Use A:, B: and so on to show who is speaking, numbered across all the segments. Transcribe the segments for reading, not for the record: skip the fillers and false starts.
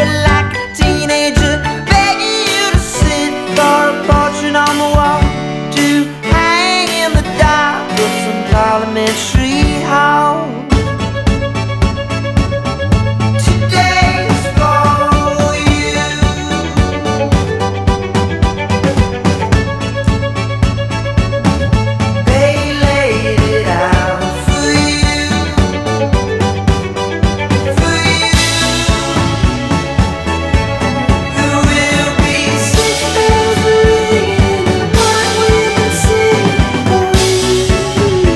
A: it like a teenager, begging you to sit for a portrait on the wall to hang in the dark of some parliamentary hall. Today's for you. They laid it out for you, for you. There will be 6 bells ringing, one woman singing for you.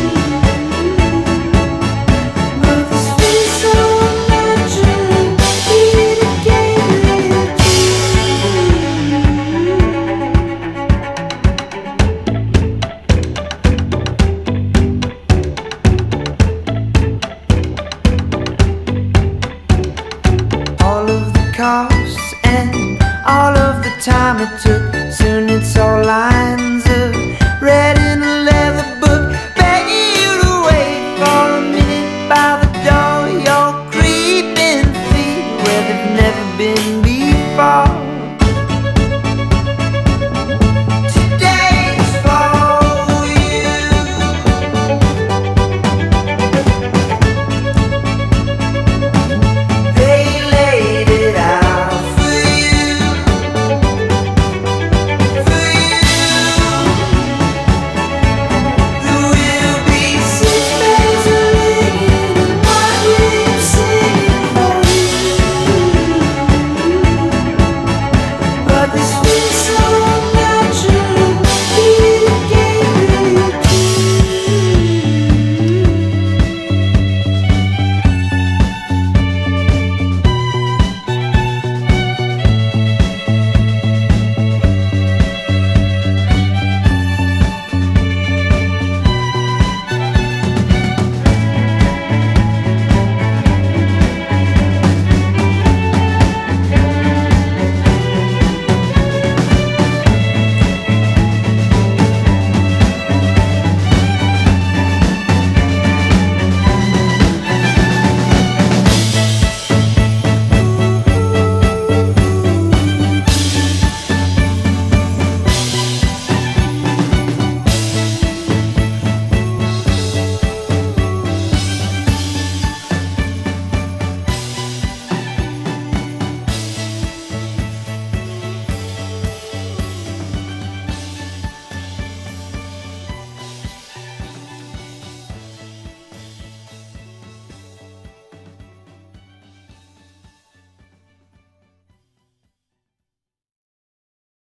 A: But this feels so unnatural, need a game with all of the costs and all of the time it took. Soon it's all lines of red in a leather book, begging you to wait for a minute by the door. Your creeping feet where they've never been before.